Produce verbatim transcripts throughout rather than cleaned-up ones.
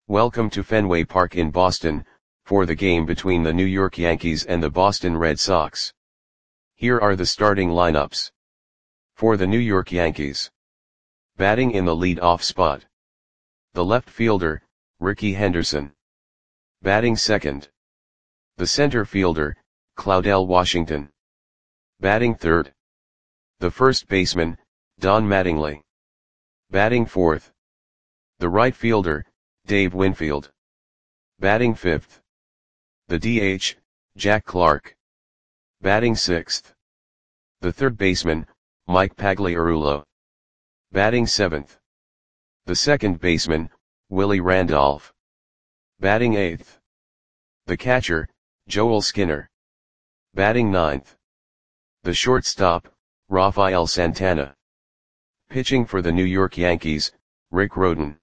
Welcome to Fenway Park in Boston, for the game between the New York Yankees and the Boston Red Sox. Here are the starting lineups. For the New York Yankees. Batting in the lead-off spot. The left fielder, Rickey Henderson. Batting second. The center fielder, Claudell Washington. Batting third. The first baseman, Don Mattingly. Batting fourth. The right fielder, Dave Winfield. Batting fifth. The D H, Jack Clark. Batting sixth. The third baseman, Mike Pagliarulo. Batting seventh. The second baseman, Willie Randolph. Batting eighth. The catcher, Joel Skinner. Batting ninth. The shortstop, Rafael Santana. Pitching for the New York Yankees, Rick Rhoden.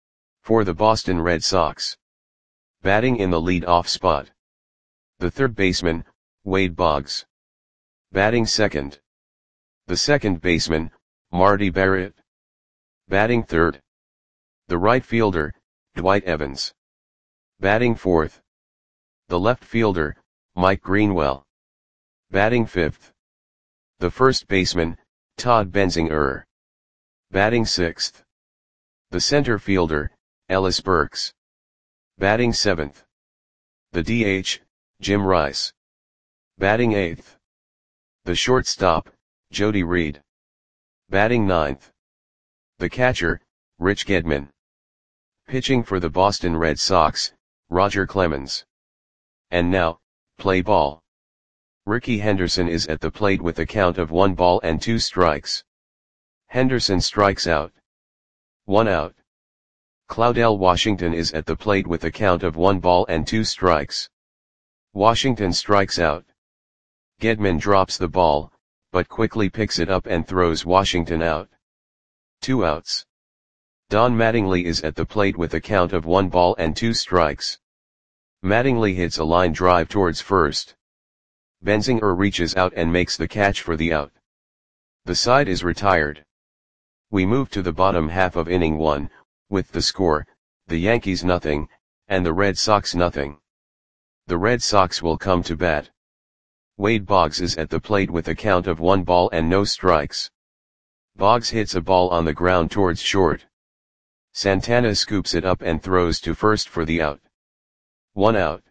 For the Boston Red Sox. Batting in the lead-off spot. The third baseman, Wade Boggs. Batting second. The second baseman, Marty Barrett. Batting third. The right fielder, Dwight Evans. Batting fourth. The left fielder, Mike Greenwell. Batting fifth. The first baseman, Todd Benzinger. Batting sixth. The center fielder, Ellis Burks. Batting seventh. The D H, Jim Rice. Batting eighth. The shortstop, Jody Reed. Batting ninth. The catcher, Rich Gedman. Pitching for the Boston Red Sox, Roger Clemens. And now, play ball. Rickey Henderson is at the plate with a count of one ball and two strikes. Henderson strikes out. One out. Claudell Washington is at the plate with a count of one ball and two strikes. Washington strikes out. Gedman drops the ball, but quickly picks it up and throws Washington out. Two outs. Don Mattingly is at the plate with a count of one ball and two strikes. Mattingly hits a line drive towards first. Benzinger reaches out and makes the catch for the out. The side is retired. We move to the bottom half of inning one, with the score, the Yankees nothing, and the Red Sox nothing. The Red Sox will come to bat. Wade Boggs is at the plate with a count of one ball and no strikes. Boggs hits a ball on the ground towards short. Santana scoops it up and throws to first for the out. One out.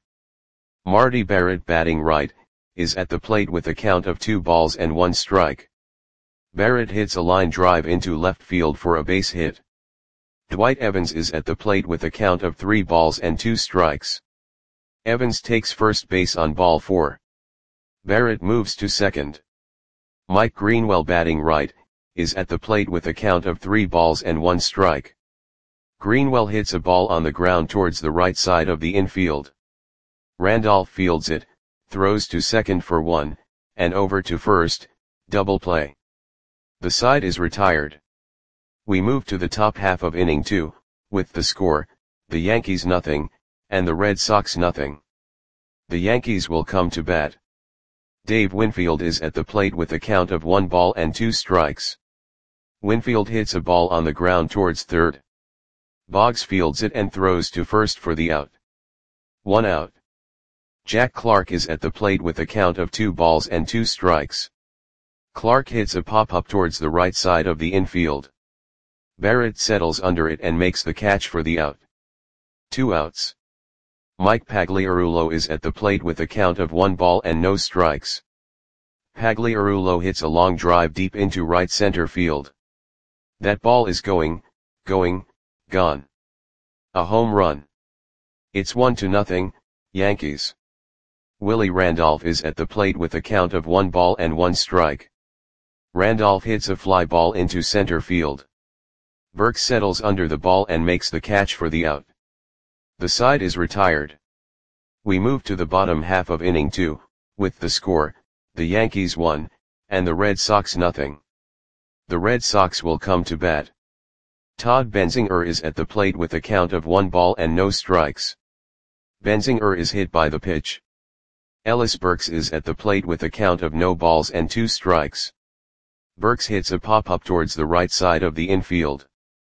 Marty Barrett, batting right, is at the plate with a count of two balls and one strike. Barrett hits a line drive into left field for a base hit. Dwight Evans is at the plate with a count of three balls and two strikes. Evans takes first base on ball four. Barrett moves to second. Mike Greenwell, batting right, is at the plate with a count of three balls and one strike. Greenwell hits a ball on the ground towards the right side of the infield. Randolph fields it, throws to second for one, and over to first, double play. The side is retired. We move to the top half of inning two, with the score, the Yankees nothing, and the Red Sox nothing. The Yankees will come to bat. Dave Winfield is at the plate with a count of one ball and two strikes. Winfield hits a ball on the ground towards third. Boggs fields it and throws to first for the out. One out. Jack Clark is at the plate with a count of two balls and two strikes. Clark hits a pop-up towards the right side of the infield. Barrett settles under it and makes the catch for the out. Two outs. Mike Pagliarulo is at the plate with a count of one ball and no strikes. Pagliarulo hits a long drive deep into right center field. That ball is going, going, gone. A home run. It's one to nothing, Yankees. Willie Randolph is at the plate with a count of one ball and one strike. Randolph hits a fly ball into center field. Burks settles under the ball and makes the catch for the out. The side is retired. We move to the bottom half of inning two, with the score, the Yankees one, and the Red Sox nothing. The Red Sox will come to bat. Todd Benzinger is at the plate with a count of one ball and no strikes. Benzinger is hit by the pitch. Ellis Burks is at the plate with a count of no balls and two strikes. Burks hits a pop-up towards the right side of the infield.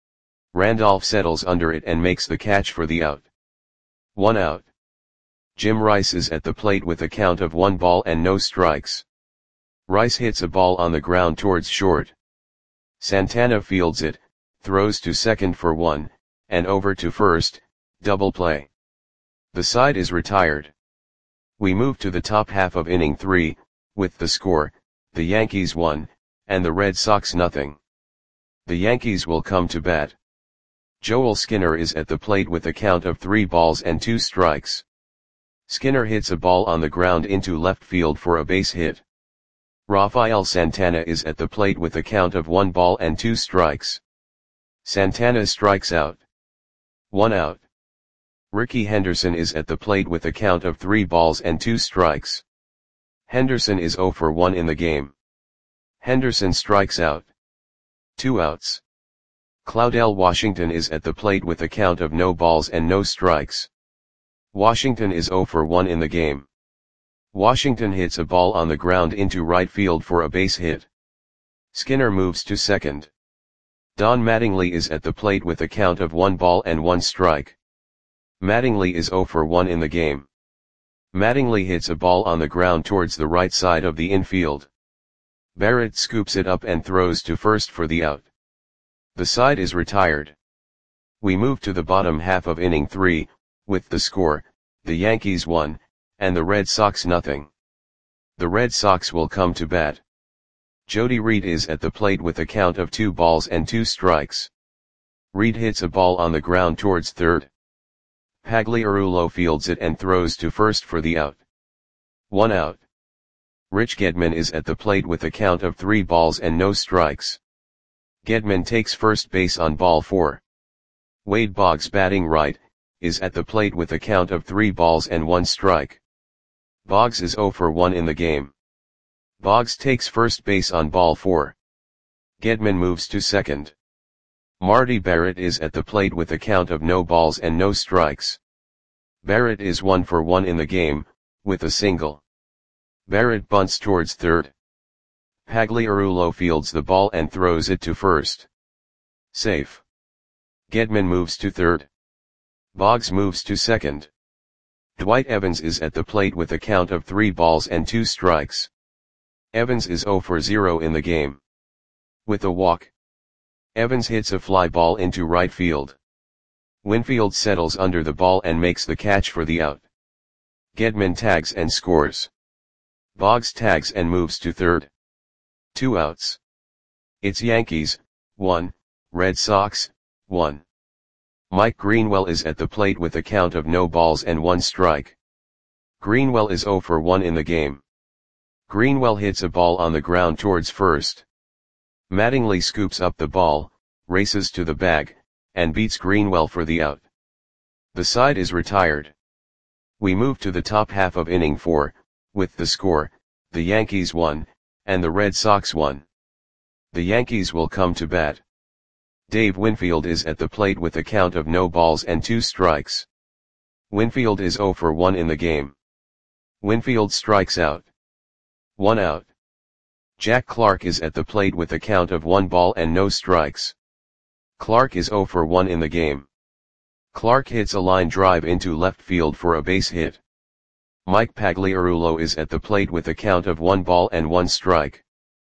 Randolph settles under it and makes the catch for the out. One out. Jim Rice is at the plate with a count of one ball and no strikes. Rice hits a ball on the ground towards short. Santana fields it, throws to second for one, and over to first, double play. The side is retired. We move to the top half of inning three, with the score, the Yankees one, and the Red Sox nothing. The Yankees will come to bat. Joel Skinner is at the plate with a count of three balls and two strikes. Skinner hits a ball on the ground into left field for a base hit. Rafael Santana is at the plate with a count of one ball and two strikes. Santana strikes out. One out. Rickey Henderson is at the plate with a count of three balls and two strikes. Henderson is zero for one in the game. Henderson strikes out. Two outs. Claudell Washington is at the plate with a count of no balls and no strikes. Washington is zero for one in the game. Washington hits a ball on the ground into right field for a base hit. Skinner moves to second. Don Mattingly is at the plate with a count of one ball and one strike. Mattingly is zero for one in the game. Mattingly hits a ball on the ground towards the right side of the infield. Barrett scoops it up and throws to first for the out. The side is retired. We move to the bottom half of inning three, with the score, the Yankees one, and the Red Sox nothing. The Red Sox will come to bat. Jody Reed is at the plate with a count of two balls and two strikes. Reed hits a ball on the ground towards third. Pagliarulo fields it and throws to first for the out. One out. Rich Gedman is at the plate with a count of three balls and no strikes. Gedman takes first base on ball four. Wade Boggs, batting right, is at the plate with a count of three balls and one strike. Boggs is zero for one in the game. Boggs takes first base on ball four. Gedman moves to second. Marty Barrett is at the plate with a count of no balls and no strikes. Barrett is one for one in the game, with a single. Barrett bunts towards third. Pagliarulo fields the ball and throws it to first. Safe. Gedman moves to third. Boggs moves to second. Dwight Evans is at the plate with a count of three balls and two strikes. Evans is zero for zero in the game. With a walk, Evans hits a fly ball into right field. Winfield settles under the ball and makes the catch for the out. Gedman tags and scores. Boggs tags and moves to third. Two outs. It's Yankees, one, Red Sox, one. Mike Greenwell is at the plate with a count of no balls and one strike. Greenwell is zero for one in the game. Greenwell hits a ball on the ground towards first. Mattingly scoops up the ball, races to the bag, and beats Greenwell for the out. The side is retired. We move to the top half of inning four, with the score, the Yankees one, and the Red Sox one. The Yankees will come to bat. Dave Winfield is at the plate with a count of no balls and two strikes. Winfield is zero for one in the game. Winfield strikes out. One out. Jack Clark is at the plate with a count of one ball and no strikes. Clark is zero for one in the game. Clark hits a line drive into left field for a base hit. Mike Pagliarulo is at the plate with a count of one ball and one strike.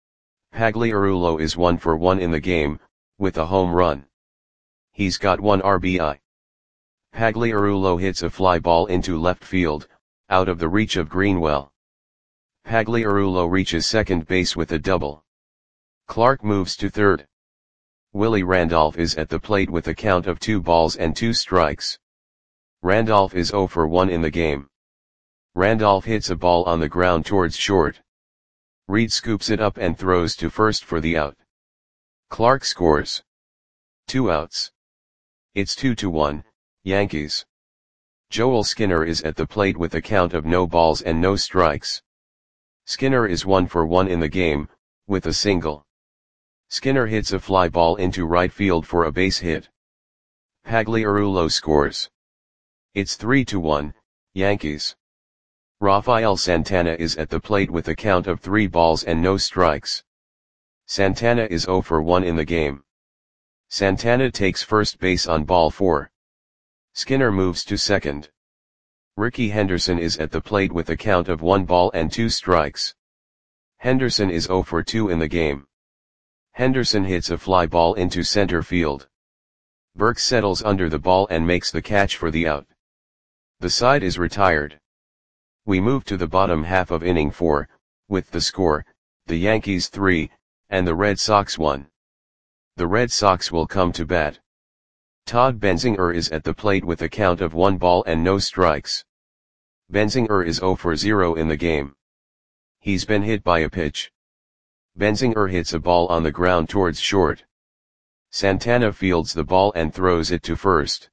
Pagliarulo is one for one in the game, with a home run. He's got one R B I. Pagliarulo hits a fly ball into left field, out of the reach of Greenwell. Pagliarulo reaches second base with a double. Clark moves to third. Willie Randolph is at the plate with a count of two balls and two strikes. Randolph is zero for one in the game. Randolph hits a ball on the ground towards short. Reed scoops it up and throws to first for the out. Clark scores. Two outs. It's two to one, Yankees. Joel Skinner is at the plate with a count of no balls and no strikes. Skinner is one for one in the game, with a single. Skinner hits a fly ball into right field for a base hit. Pagliarulo scores. It's three to one, Yankees. Rafael Santana is at the plate with a count of three balls and no strikes. Santana is zero for one in the game. Santana takes first base on ball four. Skinner moves to second. Rickey Henderson is at the plate with a count of one ball and two strikes. Henderson is zero for two in the game. Henderson hits a fly ball into center field. Burks settles under the ball and makes the catch for the out. The side is retired. We move to the bottom half of inning four, with the score, the Yankees three, and the Red Sox one. The Red Sox will come to bat. Todd Benzinger is at the plate with a count of one ball and no strikes. Benzinger is zero for zero in the game. He's been hit by a pitch. Benzinger hits a ball on the ground towards short. Santana fields the ball and throws it to first.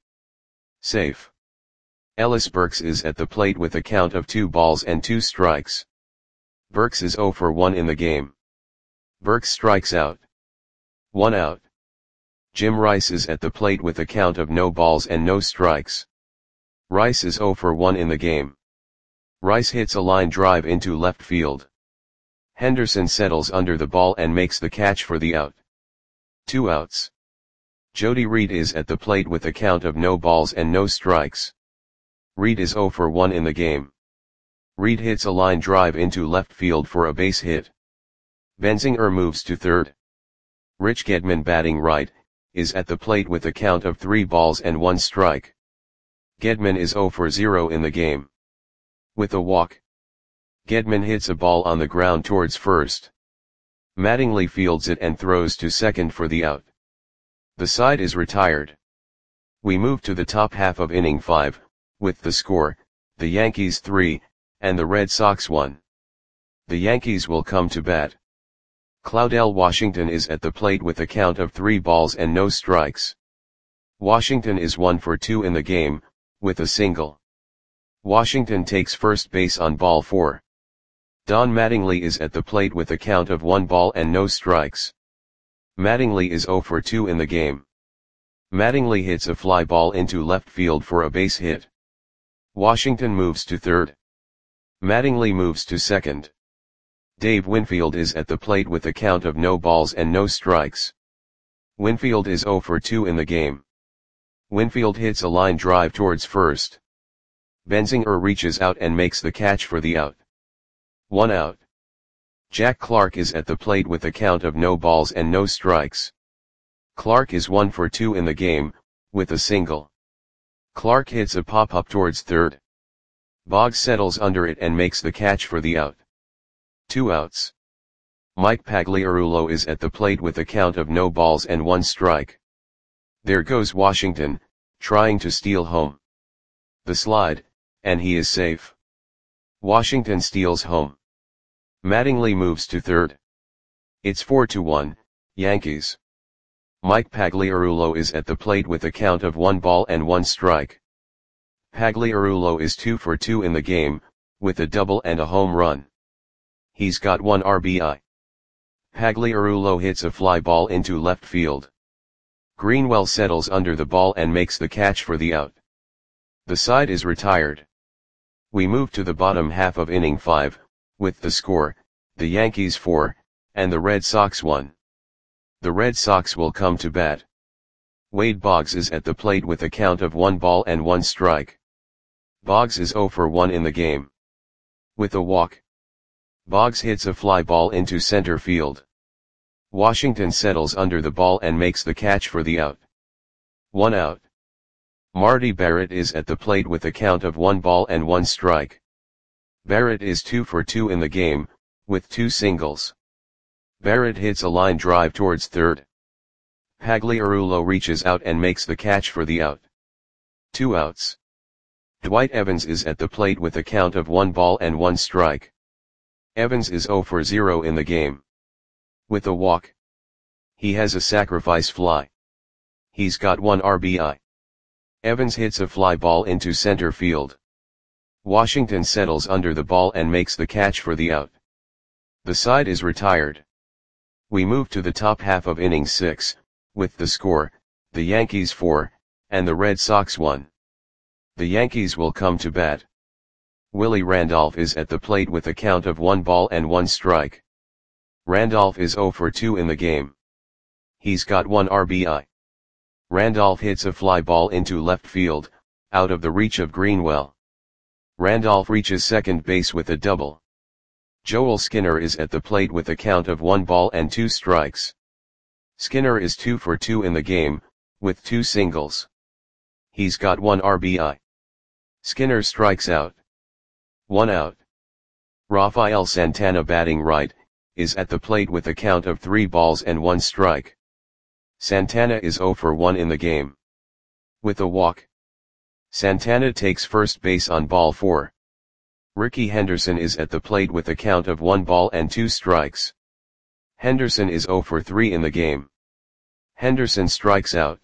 Safe. Ellis Burks is at the plate with a count of two balls and two strikes. Burks is zero for one in the game. Burks strikes out. One out. Jim Rice is at the plate with a count of no balls and no strikes. Rice is zero for one in the game. Rice hits a line drive into left field. Henderson settles under the ball and makes the catch for the out. Two outs. Jody Reed is at the plate with a count of no balls and no strikes. Reed is zero for one in the game. Reed hits a line drive into left field for a base hit. Benzinger moves to third. Rich Gedman, batting right, is at the plate with a count of three balls and one strike. Gedman is zero for zero in the game. With a walk, Gedman hits a ball on the ground towards first. Mattingly fields it and throws to second for the out. The side is retired. We move to the top half of inning five, with the score, the Yankees three, and the Red Sox one. The Yankees will come to bat. Claudell Washington is at the plate with a count of three balls and no strikes. Washington is one for two in the game, with a single. Washington takes first base on ball four. Don Mattingly is at the plate with a count of one ball and no strikes. Mattingly is zero for two in the game. Mattingly hits a fly ball into left field for a base hit. Washington moves to third. Mattingly moves to second. Dave Winfield is at the plate with a count of no balls and no strikes. Winfield is zero for two in the game. Winfield hits a line drive towards first. Benzinger reaches out and makes the catch for the out. One out. Jack Clark is at the plate with a count of no balls and no strikes. Clark is one for two in the game, with a single. Clark hits a pop-up towards third. Boggs settles under it and makes the catch for the out. Two outs. Mike Pagliarulo is at the plate with a count of no balls and one strike. There goes Washington, trying to steal home. The slide, and he is safe. Washington steals home. Mattingly moves to third. It's four to one, Yankees. Mike Pagliarulo is at the plate with a count of one ball and one strike. Pagliarulo is two for two in the game, with a double and a home run. He's got one R B I. Pagliarulo hits a fly ball into left field. Greenwell settles under the ball and makes the catch for the out. The side is retired. We move to the bottom half of inning five, with the score, the Yankees four, and the Red Sox one. The Red Sox will come to bat. Wade Boggs is at the plate with a count of one ball and one strike. Boggs is zero for one in the game. With a walk, Boggs hits a fly ball into center field. Washington settles under the ball and makes the catch for the out. One out. Marty Barrett is at the plate with a count of one ball and one strike. Barrett is two for two in the game, with two singles. Barrett hits a line drive towards third. Pagliarulo reaches out and makes the catch for the out. Two outs. Dwight Evans is at the plate with a count of one ball and one strike. Evans is zero for zero in the game. With a walk, he has a sacrifice fly. He's got one R B I. Evans hits a fly ball into center field. Washington settles under the ball and makes the catch for the out. The side is retired. We move to the top half of inning six, with the score, the Yankees four, and the Red Sox one. The Yankees will come to bat. Willie Randolph is at the plate with a count of one ball and one strike. Randolph is zero for two in the game. He's got one R B I. Randolph hits a fly ball into left field, out of the reach of Greenwell. Randolph reaches second base with a double. Joel Skinner is at the plate with a count of one ball and two strikes. Skinner is two for two in the game, with two singles. He's got one R B I. Skinner strikes out. One out. Rafael Santana, batting right, is at the plate with a count of three balls and one strike. Santana is zero for one in the game. With a walk. Santana takes first base on ball four. Rickey Henderson is at the plate with a count of one ball and two strikes. Henderson is zero for three in the game. Henderson strikes out.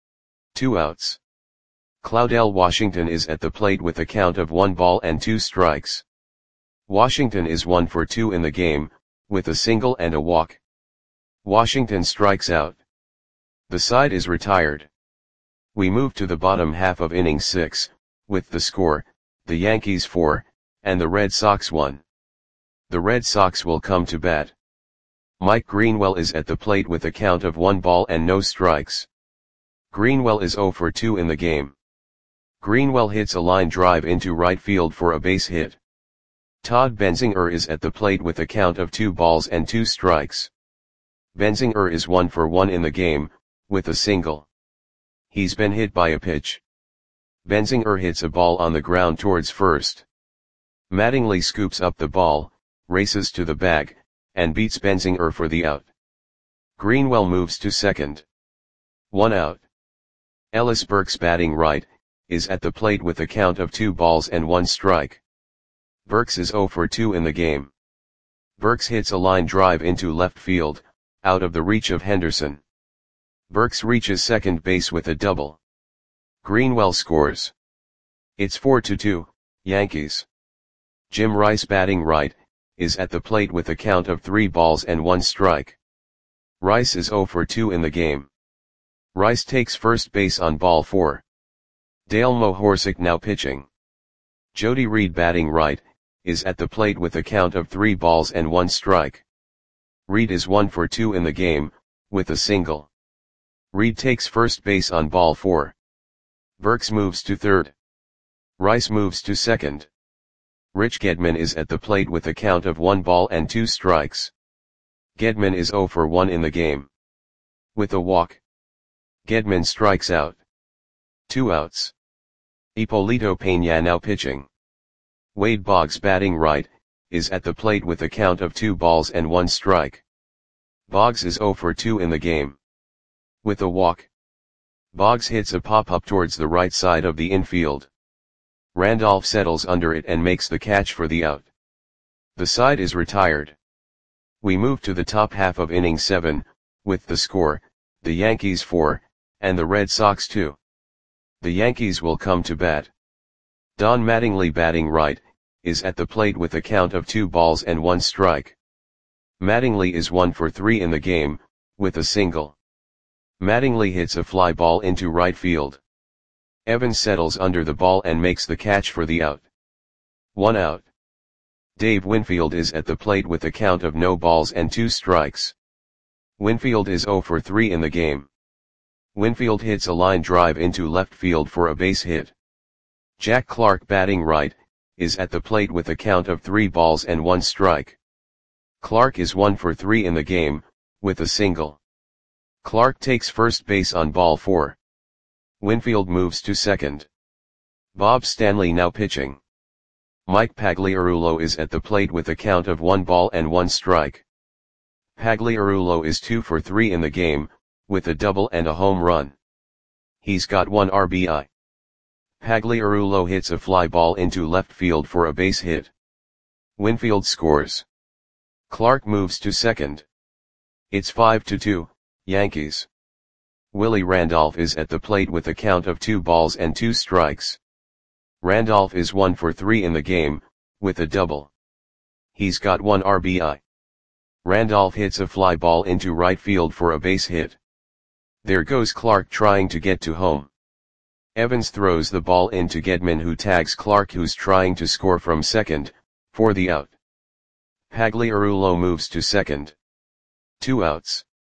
Two outs. Claudell Washington is at the plate with a count of one ball and two strikes. Washington is one for two in the game, with a single and a walk. Washington strikes out. The side is retired. We move to the bottom half of inning six, with the score, the Yankees four, and the Red Sox one. The Red Sox will come to bat. Mike Greenwell is at the plate with a count of one ball and no strikes. Greenwell is zero for two in the game. Greenwell hits a line drive into right field for a base hit. Todd Benzinger is at the plate with a count of two balls and two strikes. Benzinger is one for one in the game, with a single. He's been hit by a pitch. Benzinger hits a ball on the ground towards first. Mattingly scoops up the ball, races to the bag, and beats Benzinger for the out. Greenwell moves to second. One out. Ellis Burks, batting right, is at the plate with a count of two balls and one strike. Burks is zero for two in the game. Burks hits a line drive into left field, out of the reach of Henderson. Burks reaches second base with a double. Greenwell scores. It's four to two, Yankees. Jim Rice, batting right, is at the plate with a count of three balls and one strike. Rice is zero for two in the game. Rice takes first base on ball four. Dale Mohorsic now pitching. Jody Reed, batting right, is at the plate with a count of three balls and one strike. Reed is one for two in the game, with a single. Reed takes first base on ball four. Burks moves to third. Rice moves to second. Rich Gedman is at the plate with a count of one ball and two strikes. Gedman is zero for one in the game. With a walk. Gedman strikes out. Two outs. Hipólito Peña now pitching. Wade Boggs, batting right, is at the plate with a count of two balls and one strike. Boggs is zero for two in the game. With a walk. Boggs hits a pop-up towards the right side of the infield. Randolph settles under it and makes the catch for the out. The side is retired. We move to the top half of inning seven, with the score, the Yankees four, and the Red Sox two. The Yankees will come to bat. Don Mattingly, batting right, is at the plate with a count of two balls and one strike. Mattingly is one for three in the game, with a single. Mattingly hits a fly ball into right field. Evans settles under the ball and makes the catch for the out. One out. Dave Winfield is at the plate with a count of no balls and two strikes. Winfield is zero for three in the game. Winfield hits a line drive into left field for a base hit. Jack Clark, batting right, is at the plate with a count of three balls and one strike. Clark is one for three in the game, with a single. Clark takes first base on ball four. Winfield moves to second. Bob Stanley now pitching. Mike Pagliarulo is at the plate with a count of one ball and one strike. Pagliarulo is two for three in the game, with a double and a home run. He's got one R B I. Pagliarulo hits a fly ball into left field for a base hit. Winfield scores. Clark moves to second. It's five to two, Yankees. Willie Randolph is at the plate with a count of two balls and two strikes. Randolph is one for three in the game, with a double. He's got one R B I. Randolph hits a fly ball into right field for a base hit. There goes Clark trying to get to home. Evans throws the ball into Gedman, who tags Clark, who's trying to score from second, for the out. Pagliarulo moves to second. Two outs.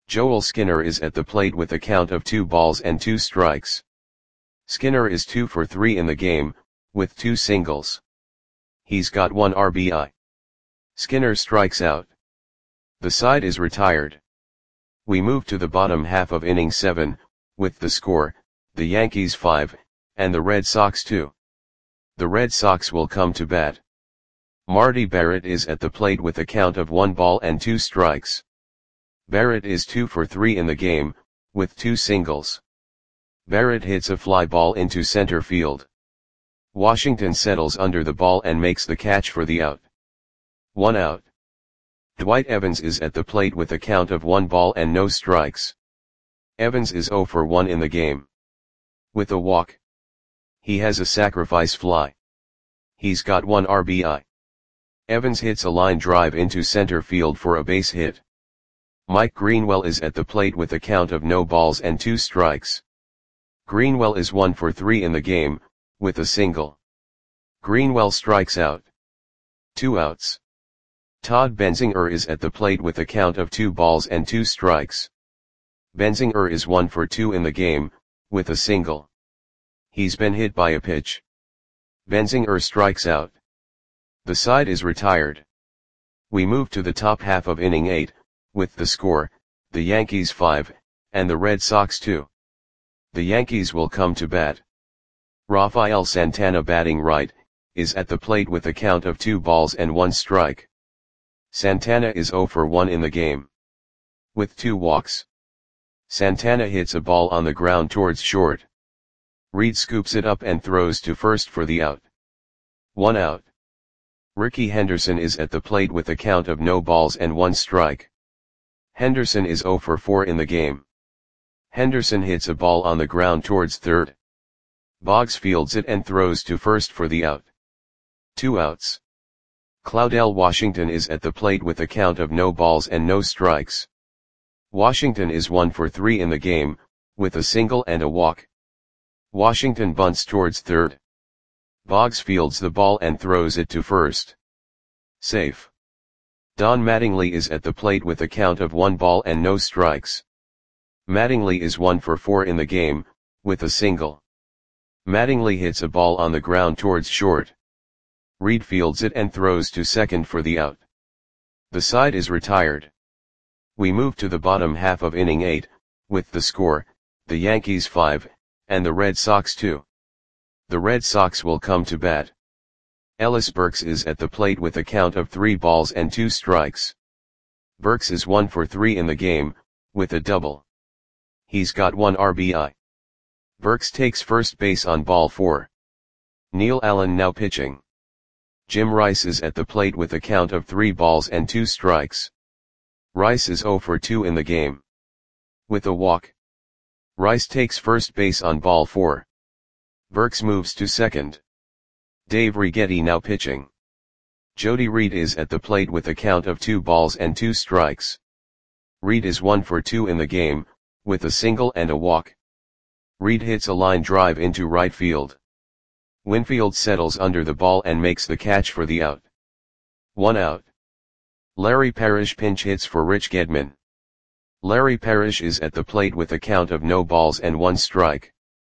Joel Skinner is at the plate with a count of two balls and two strikes. Skinner is two for three in the game, with two singles. He's got one R B I. Skinner strikes out. The side is retired. We move to the bottom half of inning seven, with the score, the Yankees five, and the Red Sox two. The Red Sox will come to bat. Marty Barrett is at the plate with a count of one ball and two strikes. Barrett is two for three in the game, with two singles. Barrett hits a fly ball into center field. Washington settles under the ball and makes the catch for the out. One out. Dwight Evans is at the plate with a count of one ball and no strikes. Evans is zero for one in the game. With a walk. He has a sacrifice fly. He's got one R B I. Evans hits a line drive into center field for a base hit. Mike Greenwell is at the plate with a count of no balls and two strikes. Greenwell is one for three in the game, with a single. Greenwell strikes out. Two outs. Todd Benzinger is at the plate with a count of two balls and two strikes. Benzinger is one for two in the game, with a single. He's been hit by a pitch. Benzinger strikes out. The side is retired. We move to the top half of inning eight, with the score, the Yankees five, and the Red Sox two. The Yankees will come to bat. Rafael Santana, batting right, is at the plate with a count of two balls and one strike. Santana is zero for one in the game. With two walks. Santana hits a ball on the ground towards short. Reed scoops it up and throws to first for the out. One out. Ricky Henderson is at the plate with a count of no balls and one strike. Henderson is zero for four in the game. Henderson hits a ball on the ground towards third. Boggs fields it and throws to first for the out. Two outs. Claudell Washington is at the plate with a count of no balls and no strikes. Washington is one for three in the game, with a single and a walk. Washington bunts towards third. Boggs fields the ball and throws it to first. Safe. Don Mattingly is at the plate with a count of one ball and no strikes. Mattingly is one for four in the game, with a single. Mattingly hits a ball on the ground towards short. Reed fields it and throws to second for the out. The side is retired. We move to the bottom half of inning eight, with the score, the Yankees five, and the Red Sox two. The Red Sox will come to bat. Ellis Burks is at the plate with a count of three balls and two strikes. Burks is one for three in the game, with a double. He's got one R B I. Burks takes first base on ball four. Neil Allen now pitching. Jim Rice is at the plate with a count of three balls and two strikes. Rice is zero for two in the game. With a walk. Rice takes first base on ball four. Burks moves to second. Dave Righetti now pitching. Jody Reed is at the plate with a count of two balls and two strikes. Reed is one for two in the game, with a single and a walk. Reed hits a line drive into right field. Winfield settles under the ball and makes the catch for the out. One out. Larry Parrish pinch hits for Rich Gedman. Larry Parrish is at the plate with a count of no balls and one strike.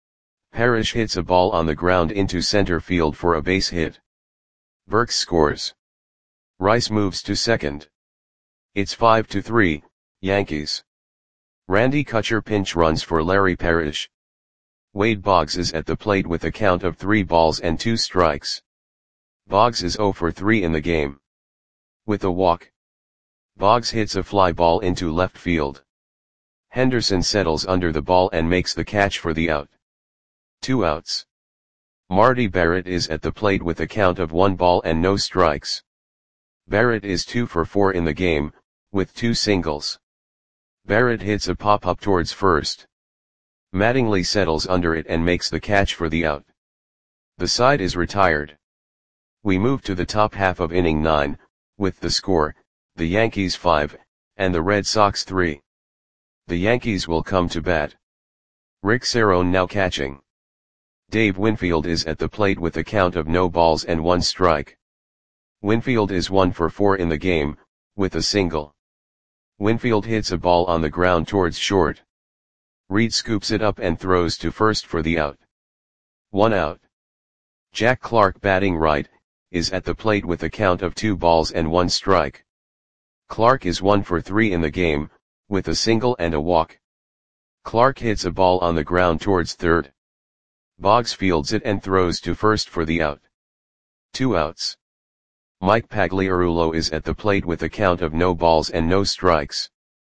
Parrish hits a ball on the ground into center field for a base hit. Burks scores. Rice moves to second. It's five to three, Yankees. Randy Kutcher pinch runs for Larry Parrish. Wade Boggs is at the plate with a count of three balls and two strikes. Boggs is zero for three in the game. With a walk. Boggs hits a fly ball into left field. Henderson settles under the ball and makes the catch for the out. Two outs. Marty Barrett is at the plate with a count of one ball and no strikes. Barrett is two for four in the game, with two singles. Barrett hits a pop-up towards first. Mattingly settles under it and makes the catch for the out. The side is retired. We move to the top half of inning nine, with the score, the Yankees five, and the Red Sox three. The Yankees will come to bat. Rick Cerone now catching. Dave Winfield is at the plate with a count of no balls and one strike. Winfield is one for four in the game, with a single. Winfield hits a ball on the ground towards short. Reed scoops it up and throws to first for the out. One out. Jack Clark, batting right, is at the plate with a count of two balls and one strike. Clark is one for three in the game, with a single and a walk. Clark hits a ball on the ground towards third. Boggs fields it and throws to first for the out. Two outs. Mike Pagliarulo is at the plate with a count of no balls and no strikes.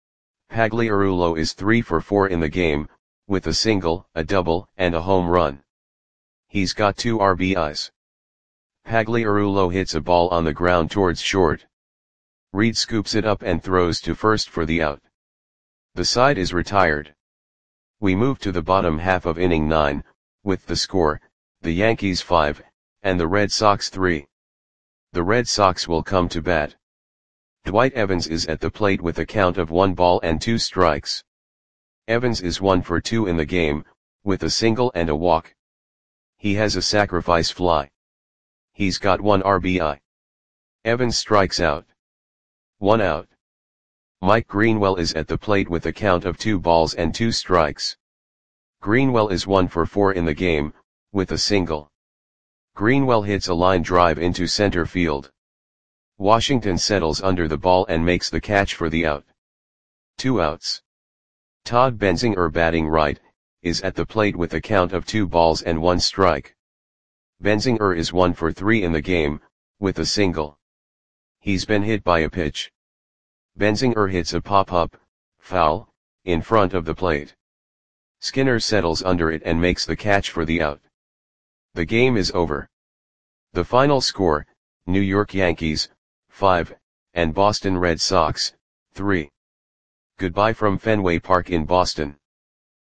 Pagliarulo is three for four in the game, with a single, a double, and a home run. He's got two R B Is. Pagliarulo hits a ball on the ground towards short. Reed scoops it up and throws to first for the out. The side is retired. We move to the bottom half of inning nine, with the score, the Yankees five, and the Red Sox three. The Red Sox will come to bat. Dwight Evans is at the plate with a count of one ball and two strikes. Evans is one for two in the game, with a single and a walk. He has a sacrifice fly. He's got one R B I. Evans strikes out. One out. Mike Greenwell is at the plate with a count of two balls and two strikes. Greenwell is one for four in the game, with a single. Greenwell hits a line drive into center field. Washington settles under the ball and makes the catch for the out. Two outs. Todd Benzinger, batting right, is at the plate with a count of two balls and one strike. Benzinger is one for three in the game, with a single. He's been hit by a pitch. Benzinger hits a pop-up, foul, in front of the plate. Skinner settles under it and makes the catch for the out. The game is over. The final score, New York Yankees, five, and Boston Red Sox, three. Goodbye from Fenway Park in Boston.